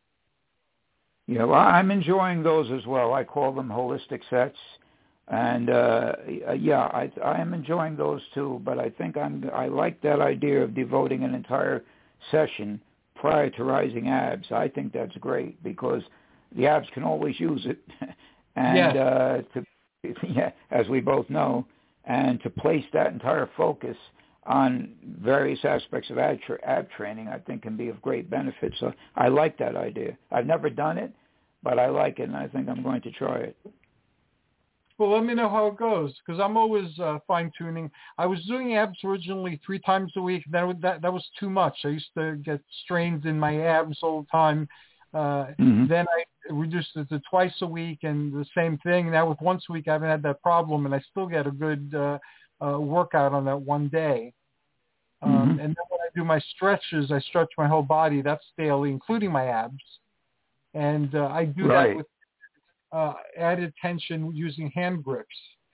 Yeah, well, I'm enjoying those as well. I call them holistic sets, and uh, yeah, I, I am enjoying those too. But I think I'm I like that idea of devoting an entire session prioritizing abs. I think that's great because the abs can always use it, and yes. uh, to yeah, as we both know, and to place that entire focus on various aspects of ab, tra- ab training, I think can be of great benefit. So I like that idea. I've never done it, but I like it, and I think I'm going to try it. Well, let me know how it goes, because I'm always uh, fine-tuning. I was doing abs originally three times a week. That, was, that, that was too much. I used to get strains in my abs all the time. Uh, mm-hmm. Then I reduced it to twice a week, and the same thing. Now with once a week, I haven't had that problem, and I still get a good uh, uh, workout on that one day. Um, mm-hmm. And then when I do my stretches, I stretch my whole body. That's daily, including my abs. And uh, I do right. that with uh, added tension using hand grips.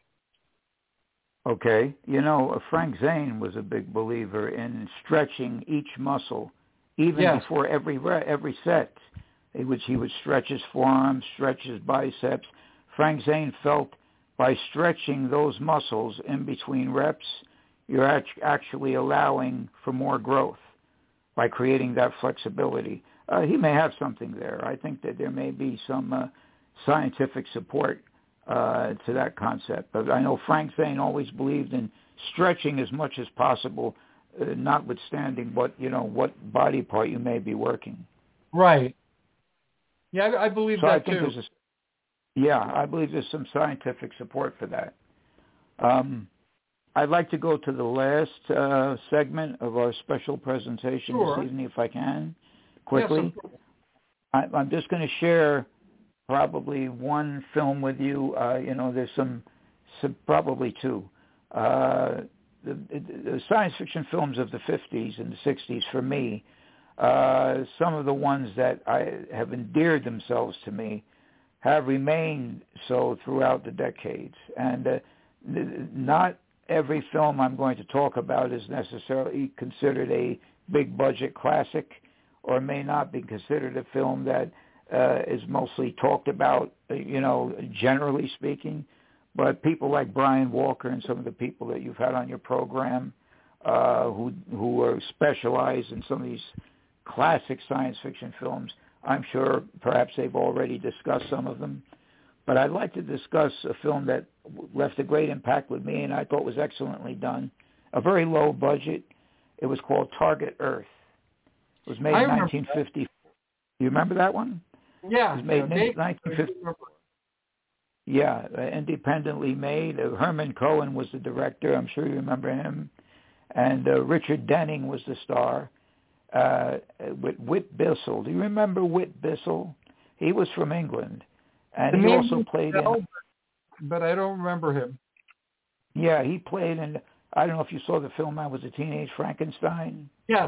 Okay. You know, Frank Zane was a big believer in stretching each muscle, even yes. before every every set, which he would stretch his forearms, stretch his biceps. Frank Zane felt by stretching those muscles in between reps, you're actually allowing for more growth by creating that flexibility. Uh, he may have something there. I think that there may be some uh, scientific support uh, to that concept. But I know Frank Zane always believed in stretching as much as possible, uh, notwithstanding what, you know, what body part you may be working. Right. Yeah, I, I believe so that I think too. There's a, yeah, I believe there's some scientific support for that. Um, I'd like to go to the last uh, segment of our special presentation sure. this evening, if I can, quickly. Yes, I, I'm just going to share probably one film with you. Uh, you know, there's some, some probably two. Uh, the, the science fiction films of the fifties and the sixties, for me, uh, some of the ones that I have endeared themselves to me have remained so throughout the decades. And uh, not every film I'm going to talk about is necessarily considered a big budget classic, or may not be considered a film that uh, is mostly talked about, you know, generally speaking. But people like Brian Walker and some of the people that you've had on your program uh, who who are specialized in some of these classic science fiction films, I'm sure perhaps they've already discussed some of them. But I'd like to discuss a film that left a great impact with me and I thought was excellently done. A very low budget. It was called Target Earth. It was made I in nineteen fifty. That. You remember that one? Yeah. It was made yeah, in nineteen fifty. Yeah, uh, independently made. Uh, Herman Cohen was the director. I'm sure you remember him. And uh, Richard Denning was the star. Uh, with Whit Bissell. Do you remember Whit Bissell? He was from England. And the he also played tell, in... But I don't remember him. Yeah, he played in... I don't know if you saw the film I Was a Teenage Frankenstein. Yes.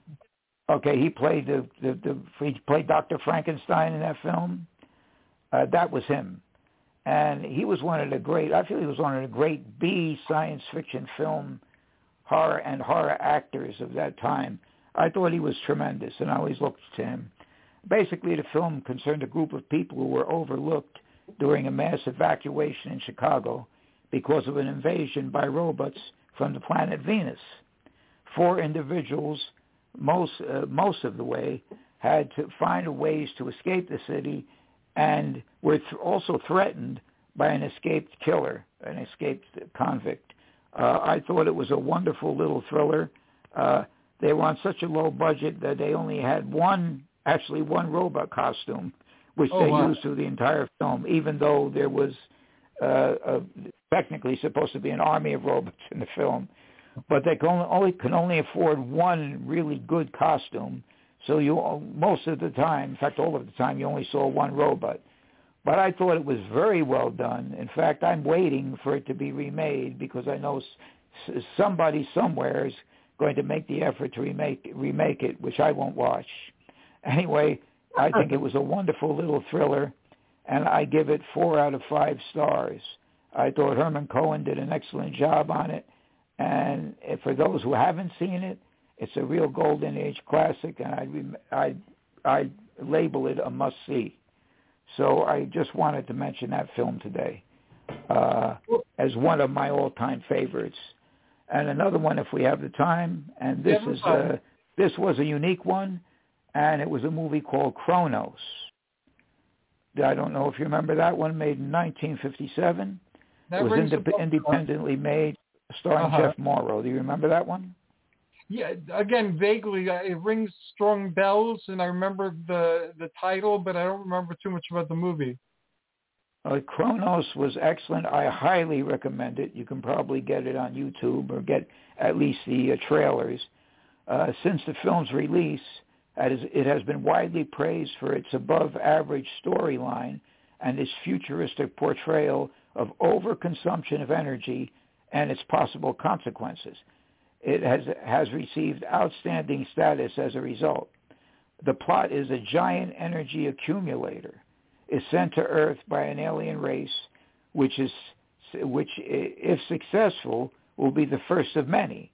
Okay, he played the, the, the he played Doctor Frankenstein in that film. Uh, that was him. And he was one of the great... I feel he was one of the great B science fiction film horror and horror actors of that time. I thought he was tremendous, and I always looked to him. Basically, the film concerned a group of people who were overlooked during a mass evacuation in Chicago because of an invasion by robots from the planet Venus. Four individuals, most uh, most of the way, had to find ways to escape the city and were th- also threatened by an escaped killer, an escaped convict. Uh, I thought it was a wonderful little thriller. Uh, They were on such a low budget that they only had one, actually one robot costume, which oh, they wow. used through the entire film, even though there was uh, a, technically supposed to be an army of robots in the film. But they can only, only can only afford one really good costume, so you most of the time, in fact, all of the time, you only saw one robot. But I thought it was very well done. In fact, I'm waiting for it to be remade because I know s- somebody somewhere is going to make the effort to remake remake it, which I won't watch. Anyway, I think it was a wonderful little thriller, and I give it four out of five stars. I thought Herman Cohen did an excellent job on it, and for those who haven't seen it, it's a real golden age classic, and I I I label it a must see. So I just wanted to mention that film today uh, as one of my all-time favorites. And another one, if we have the time, and this is uh, this was a unique one, and it was a movie called Chronos. I don't know if you remember that one, made in nineteen fifty-seven. That it was indep- independently made, starring uh-huh. Jeff Morrow. Do you remember that one? Yeah, again, vaguely, uh, it rings strong bells, and I remember the the title, but I don't remember too much about the movie. Uh, Kronos was excellent. I highly recommend it. You can probably get it on YouTube or get at least the uh, trailers. Uh, since the film's release, it has been widely praised for its above-average storyline and its futuristic portrayal of overconsumption of energy and its possible consequences. It has, has received outstanding status as a result. The plot is a giant energy accumulator is sent to Earth by an alien race, which is, which, if successful, will be the first of many.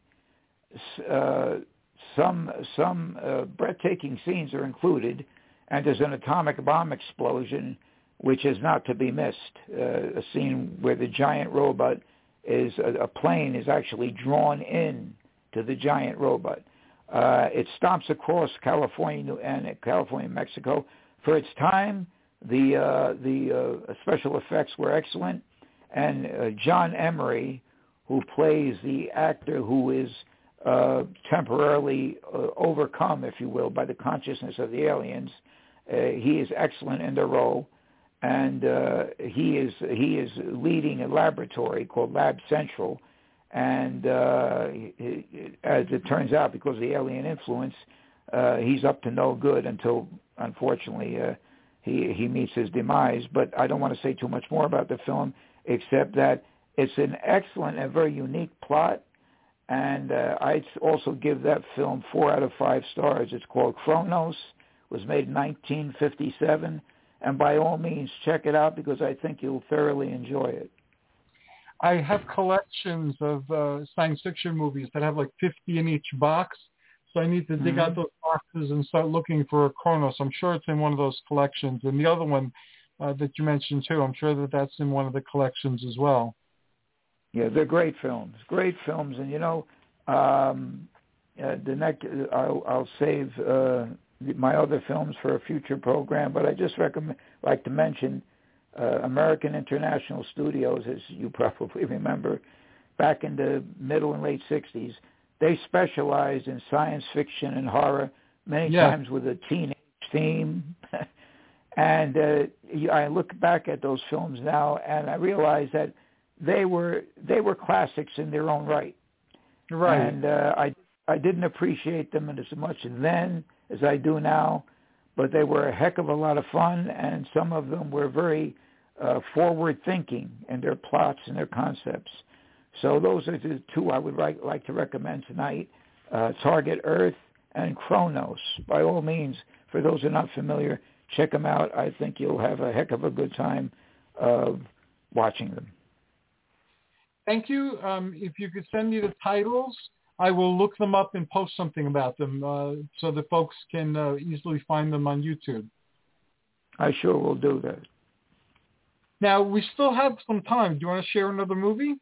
Uh, some some uh, breathtaking scenes are included, and there's an atomic bomb explosion, which is not to be missed. Uh, a scene where the giant robot is a, a plane is actually drawn in to the giant robot. Uh, it stomps across California and California, Mexico. For its time, the uh, the uh, special effects were excellent, and uh, John Emery, who plays the actor who is uh, temporarily uh, overcome, if you will, by the consciousness of the aliens, uh, he is excellent in the role, and uh, he is he is leading a laboratory called Lab Central, and uh, as it turns out, because of the alien influence, uh, he's up to no good until, unfortunately, uh, he he meets his demise. But I don't want to say too much more about the film, except that it's an excellent and very unique plot, and uh, I'd also give that film four out of five stars. It's called Kronos. It was made in nineteen fifty-seven, and by all means, check it out because I think you'll thoroughly enjoy it. I have collections of uh, science fiction movies that have like fifty in each box, so I need to dig mm-hmm. out those boxes and start looking for a Kronos. I'm sure it's in one of those collections. And the other one uh, that you mentioned too, I'm sure that that's in one of the collections as well. Yeah, they're great films, great films. And, you know, um, uh, the next, I'll, I'll save uh, my other films for a future program, but I just recommend, like to mention uh, American International Studios, as you probably remember, back in the middle and late sixties. They specialized in science fiction and horror, many yeah. times with a teenage theme. And uh, I look back at those films now, and I realize that they were they were classics in their own right. Right. And uh, I I didn't appreciate them as much then as I do now, but they were a heck of a lot of fun, and some of them were very uh, forward-thinking in their plots and their concepts. So those are the two I would like, like to recommend tonight, uh, Target Earth and Kronos. By all means, for those who are not familiar, check them out. I think you'll have a heck of a good time uh, watching them. Thank you. Um, if you could send me the titles, I will look them up and post something about them uh, so that folks can uh, easily find them on YouTube. I sure will do that. Now, we still have some time. Do you want to share another movie?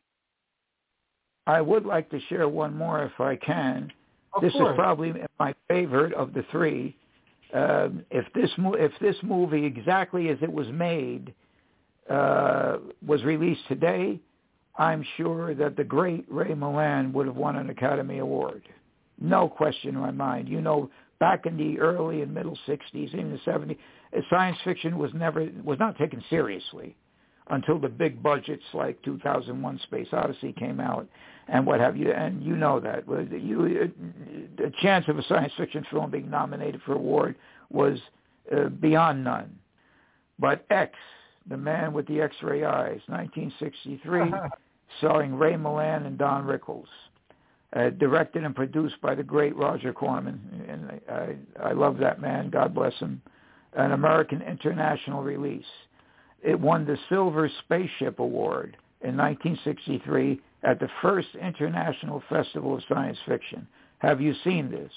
I would like to share one more if I can. Of this course. is probably my favorite of the three. Uh, if this mo- if this movie, exactly as it was made, uh, was released today, I'm sure that the great Ray Milland would have won an Academy Award. No question in my mind. You know, back in the early and middle sixties, even the seventies, science fiction was never was not taken seriously until the big budgets like two thousand one Space Odyssey came out and what have you. And you know that. You, the chance of a science fiction film being nominated for an award was uh, beyond none. But X, The Man with the X-Ray Eyes, nineteen sixty-three, starring Ray Milland and Don Rickles. Uh, directed and produced by the great Roger Corman. And I, I love that man. God bless him. An American international release. It won the Silver Spaceship Award in nineteen sixty-three at the first International Festival of Science Fiction. Have you seen this?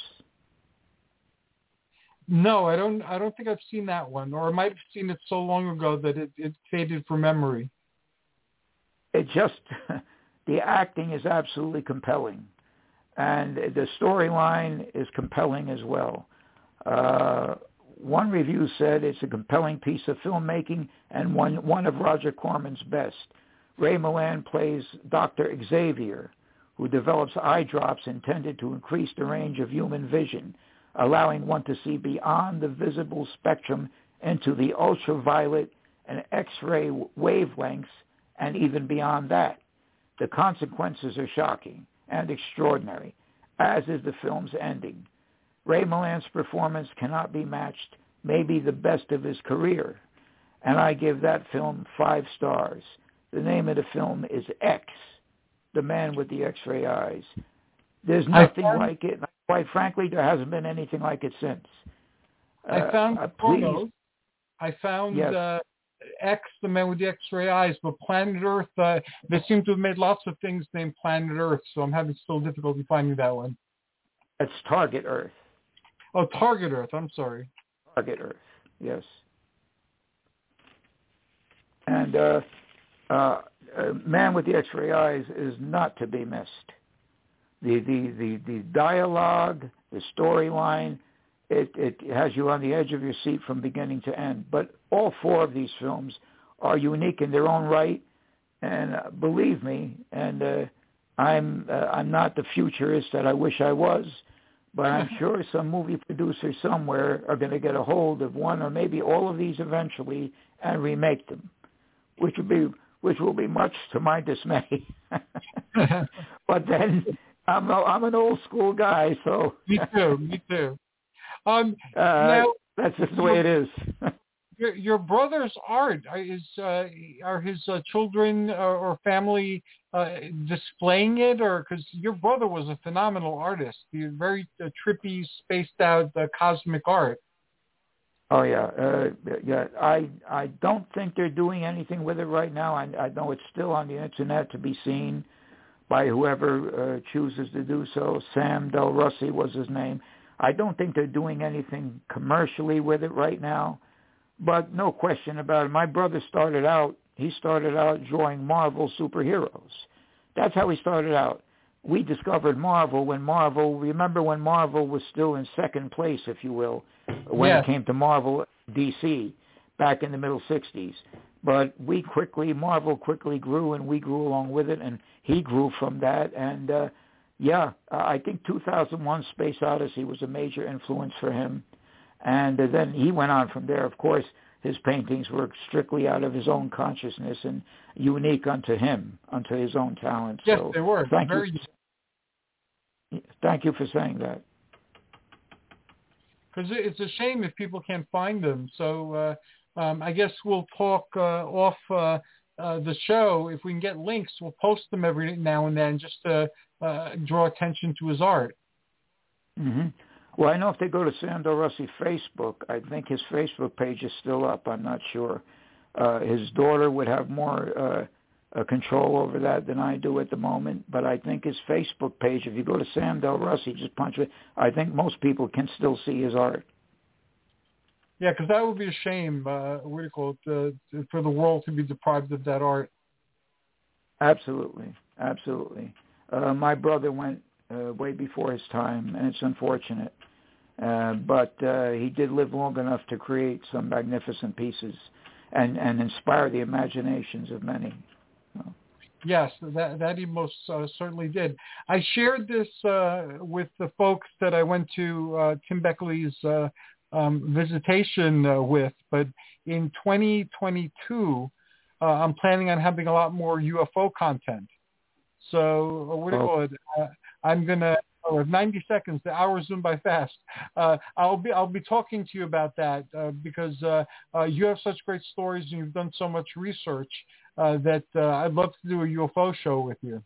No, I don't. I don't think I've seen that one, or I might have seen it so long ago that it, it faded from memory. It just the acting is absolutely compelling, and the storyline is compelling as well. Uh, one review said it's a compelling piece of filmmaking and one one of Roger Corman's best. Ray Milland plays Doctor Xavier, who develops eye drops intended to increase the range of human vision, allowing one to see beyond the visible spectrum into the ultraviolet and X-ray wavelengths and even beyond that. The consequences are shocking and extraordinary, as is the film's ending. Ray Milland's performance cannot be matched, maybe the best of his career, and I give that film five stars. The name of the film is X, The Man with the X-Ray Eyes. There's nothing found, like it. Quite frankly, there hasn't been anything like it since. I uh, found uh, photos. I found yes. uh, X, The Man with the X-Ray Eyes, but Planet Earth, uh, they seem to have made lots of things named Planet Earth, so I'm having still difficulty finding that one. It's Target Earth. Oh, Target Earth, I'm sorry. Target Earth, yes. And uh, uh, Man with the X-Ray Eyes is not to be missed. The the the, the dialogue, the storyline, it, it has you on the edge of your seat from beginning to end. But all four of these films are unique in their own right, and uh, believe me, and uh, I'm uh, I'm not the futurist that I wish I was, but I'm sure some movie producers somewhere are going to get a hold of one or maybe all of these eventually and remake them, which will be which will be much to my dismay. But then I'm a, I'm an old school guy, so me too, me too. Um, uh, now, that's just the way it is. your, your brother's art is uh, are his uh, children or, or family uh, displaying it, or because your brother was a phenomenal artist, he very uh, trippy, spaced out uh, cosmic art. Oh yeah, uh, yeah. I I don't think they're doing anything with it right now. I, I know it's still on the internet to be seen by whoever uh, chooses to do so. Sam Del Russi was his name. I don't think they're doing anything commercially with it right now, but no question about it. My brother started out. He started out drawing Marvel superheroes. That's how he started out. We discovered Marvel when Marvel. Remember when Marvel was still in second place, if you will, when yes. it came to Marvel D C back in the middle sixties. But we quickly, Marvel quickly grew, and we grew along with it, and he grew from that. And, uh, yeah, I think two thousand one Space Odyssey was a major influence for him. And uh, then he went on from there. Of course, his paintings were strictly out of his own consciousness and unique unto him, unto his own talent. Yes, so they were. Thank Very you. Thank you for saying that. Because it's a shame if people can't find them. So uh, um, I guess we'll talk uh, off uh, uh, the show. If we can get links, we'll post them every now and then just to uh, draw attention to his art. Mm-hmm. Well, I know if they go to Sam Del Russi Facebook, I think his Facebook page is still up. I'm not sure. Uh, his daughter would have more uh, uh, control over that than I do at the moment. But I think his Facebook page, if you go to Sam Del Russi, just punch it, I think most people can still see his art. Yeah, because that would be a shame, uh, what do you call it, uh, for the world to be deprived of that art. Absolutely, absolutely. Uh, my brother went uh, way before his time, and it's unfortunate. Uh, but uh, he did live long enough to create some magnificent pieces and, and inspire the imaginations of many. So. Yes, that, that he most uh, certainly did. I shared this uh, with the folks that I went to uh, Tim Beckley's uh, um, visitation uh, with, but in twenty twenty-two, uh, I'm planning on having a lot more U F O content. So uh, what do you call it? Uh, I'm going to, oh, ninety seconds, the hours zoom by fast. Uh, I'll be I'll be talking to you about that uh, because uh, uh, you have such great stories and you've done so much research uh, that uh, I'd love to do a U F O show with you.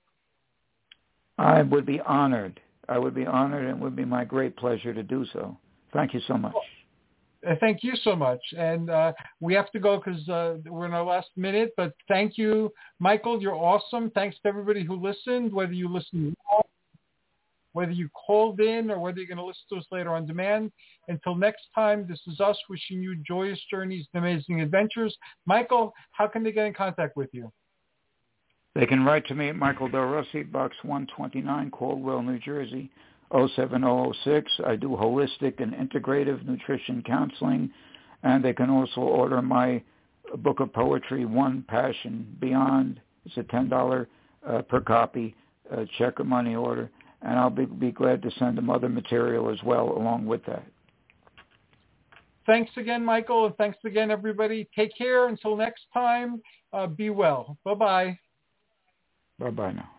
I would be honored. I would be honored, and it would be my great pleasure to do so. Thank you so much. Uh, thank you so much. And uh, we have to go because uh, we're in our last minute, but thank you, Michael. You're awesome. Thanks to everybody who listened, whether you listened whether you called in or whether you're going to listen to us later on demand. Until next time, this is us wishing you joyous journeys and amazing adventures. Michael, how can they get in contact with you? They can write to me at Michael Del Russi, Box one twenty-nine, Caldwell, New Jersey, oh seven oh oh six. I do holistic and integrative nutrition counseling, and they can also order my book of poetry, One Passion Beyond. It's a ten dollars uh, per copy a check or money order, and I'll be, be glad to send them other material as well along with that. Thanks again, Michael, and thanks again, everybody. Take care. Until next time, uh, be well. Bye-bye. Bye-bye now.